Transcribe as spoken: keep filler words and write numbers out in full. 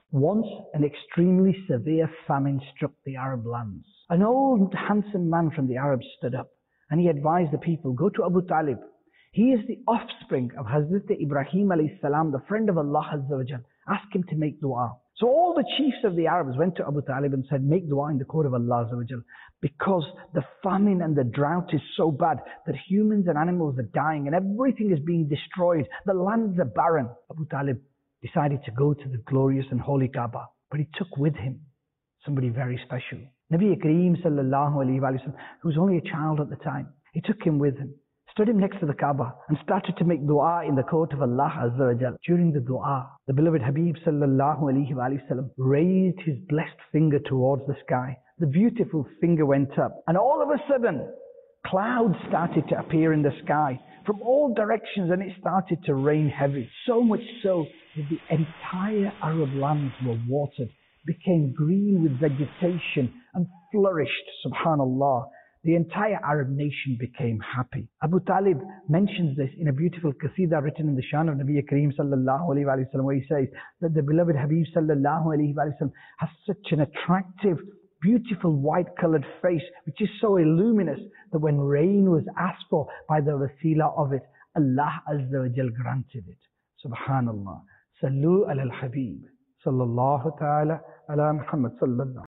Once an extremely severe famine struck the Arab lands. An old handsome man from the Arabs stood up and he advised the people, go to Abu Talib. He is the offspring of Hazrat Ibrahim alayhi salam, the friend of Allah Azza wa Jal. Ask him to make dua. So all the chiefs of the Arabs went to Abu Talib and said, make dua in the court of Allah Azza wa Jal, because the famine and the drought is so bad that humans and animals are dying and everything is being destroyed. The lands are barren. Abu Talib decided to go to the glorious and holy Kaaba, but he took with him somebody very special. Nabi Kareem sallallahu alayhi wa sallam, who was only a child at the time. He took him with him, stood him next to the Kaaba and started to make dua in the court of Allah Azza wa Jal. During the dua, the beloved Habib sallallahu alayhi wa sallam raised his blessed finger towards the sky. The beautiful finger went up and all of a sudden clouds started to appear in the sky from all directions and it started to rain heavy. So much so that the entire Arab lands were watered, became green with vegetation and flourished, subhanallah. The entire Arab nation became happy. Abu Talib mentions this in a beautiful qasida written in the Shan of Nabi Kareem sallallahu alayhi wa sallam, where he says that the beloved Habib sallallahu alayhi wa sallam has such an attractive, beautiful white colored face, which is so illuminous that when rain was asked for by the wasila of it, Allah Azza wa Jal granted it. Subhanallah. Sallu ala al-Habib sallallahu ta'ala ala Muhammad sallallahu.